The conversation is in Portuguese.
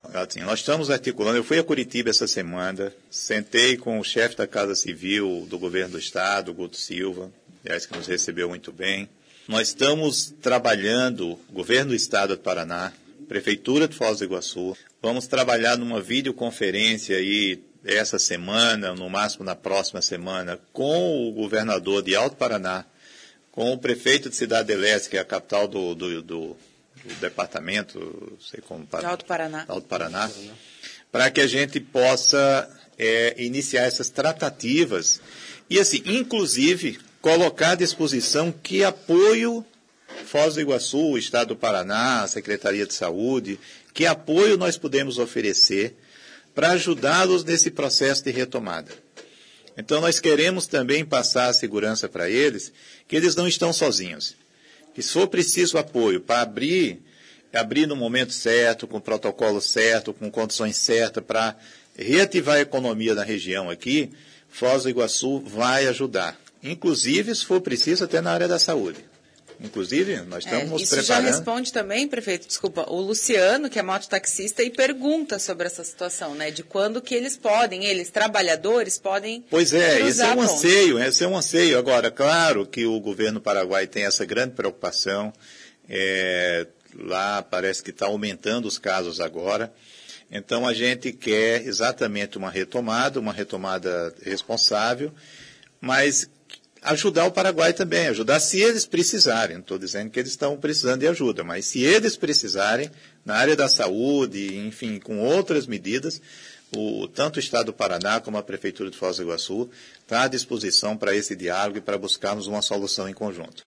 Assim, nós estamos articulando, eu fui a Curitiba essa semana, sentei com o chefe da Casa Civil do Governo do Estado, Guto Silva, aliás, que nos recebeu muito bem. Nós estamos trabalhando, Governo do Estado do Paraná, Prefeitura de Foz do Iguaçu, vamos trabalhar numa videoconferência aí essa semana, no máximo na próxima semana, com o governador de Alto Paraná, com o prefeito de Cidade do Leste, que é a capital do departamento, não sei como... Alto Paraná. Alto Paraná, para que a gente possa iniciar essas tratativas e, assim, inclusive, colocar à disposição que apoio Foz do Iguaçu, o Estado do Paraná, a Secretaria de Saúde, que apoio nós podemos oferecer para ajudá-los nesse processo de retomada. Então, nós queremos também passar a segurança para eles, que eles não estão sozinhos. Que se for preciso apoio para abrir no momento certo, com o protocolo certo, com condições certas, para reativar a economia da região aqui, Foz do Iguaçu vai ajudar. Inclusive, se for preciso, até na área da saúde. Inclusive, nós estamos nos preparando. Isso já responde também, prefeito, desculpa, o Luciano, que é mototaxista, e pergunta sobre essa situação, né? De quando que eles podem, trabalhadores, podem Pois é, esse é um anseio. Agora, claro que o governo paraguai tem essa grande preocupação. Lá parece que está aumentando os casos agora. Então, a gente quer exatamente uma retomada responsável, mas ajudar o Paraguai também, ajudar se eles precisarem. Não estou dizendo que eles estão precisando de ajuda, mas se eles precisarem, na área da saúde, enfim, com outras medidas, tanto o Estado do Paraná como a Prefeitura de Foz do Iguaçu está à disposição para esse diálogo e para buscarmos uma solução em conjunto.